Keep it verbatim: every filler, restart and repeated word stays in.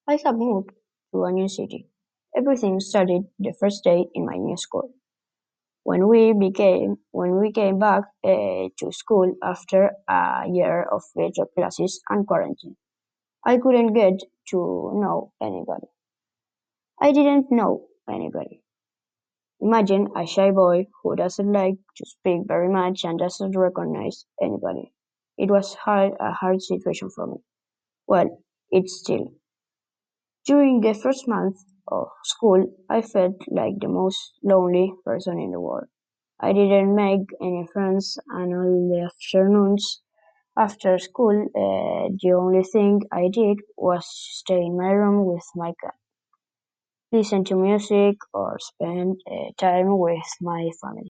I have moved to a new city. Everything started the first day in my new school. When we became when we came back uh, to school after a year of virtual classes and quarantine, I couldn't get to know anybody. I didn't know anybody. Imagine a shy boy who doesn't like to speak very much and doesn't recognize anybody. It was hard, a hard situation for me. Well, it's still. During the first month of school, I felt like the most lonely person in the world. I didn't make any friends, and all the afternoons after school, uh, the only thing I did was stay in my room with my cat, listen to music, or spend uh, time with my family.